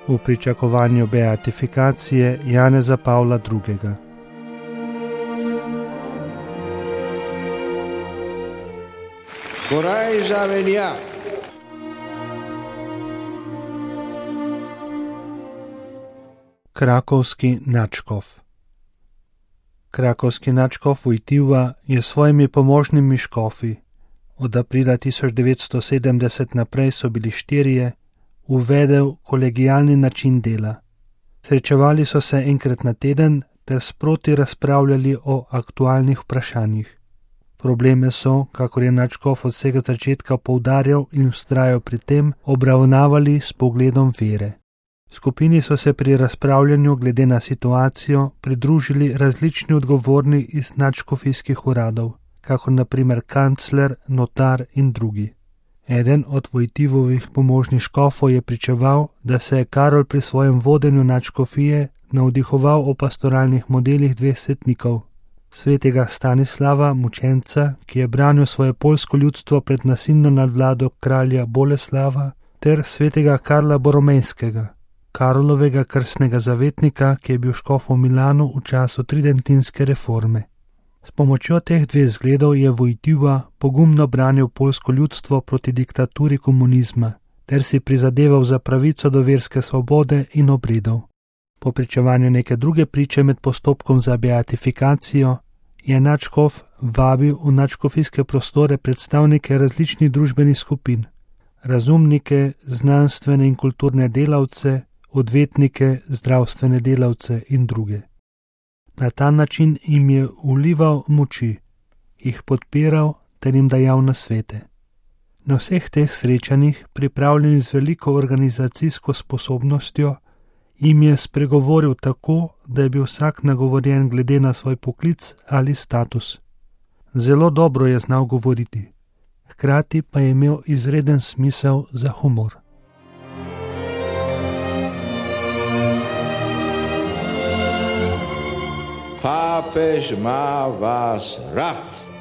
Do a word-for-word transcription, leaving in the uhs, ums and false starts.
v pričakovanju beatifikacije Janeza Pavla drugega. Korajža velja. Krakovski nadškof. Krakovski nadškof Vojtiva je s svojimi pomožnimi škofi, od aprila tisoč devetsto sedemdeset naprej so bili štirje, uvedel kolegijalni način dela. Srečevali so se enkrat na teden ter sproti razpravljali o aktualnih vprašanjih. Probleme so, kakor je nadškof od vsega začetka poudarjal in vztrajal pri tem, obravnavali s pogledom vere. Skupini so se pri razpravljanju glede na situacijo pridružili različni odgovorni iz nadškofijskih uradov, kakor na primer kancler, notar in drugi. Eden od Vojtivovih pomožnih škofov je pričeval, da se je Karol pri svojem vodenju nadškofije navdihoval o pastoralnih modelih dveh svetnikov, svetega Stanislava, mučenca, ki je branil svoje poljsko ljudstvo pred nasilno nadvlado kralja Boleslava, ter svetega Karla Boromejskega, Karolovega krstnega zavetnika, ki je bil škof v Milanu v času tridentinske reforme. S pomočjo teh dveh zgledov je Vojtiva pogumno branil poljsko ljudstvo proti diktaturi komunizma ter si prizadeval za pravico do verske svobode in obredov. Po pričevanju neke druge priče med postopkom za beatifikacijo je nadškof vabil v nadškofijske prostore predstavnike različnih družbenih skupin, razumnike, znanstvene in kulturne delavce, odvetnike, zdravstvene delavce in druge. Na ta način jim je vlival moči, jih podpiral ter jim dajal nasvete. Na vseh teh srečanjih, pripravljenih z veliko organizacijsko sposobnostjo, jim je spregovoril tako, da je bil vsak nagovorjen glede na svoj poklic ali status. Zelo dobro je znal govoriti, hkrati pa je imel izreden smisel za humor. Papež ima vas rad.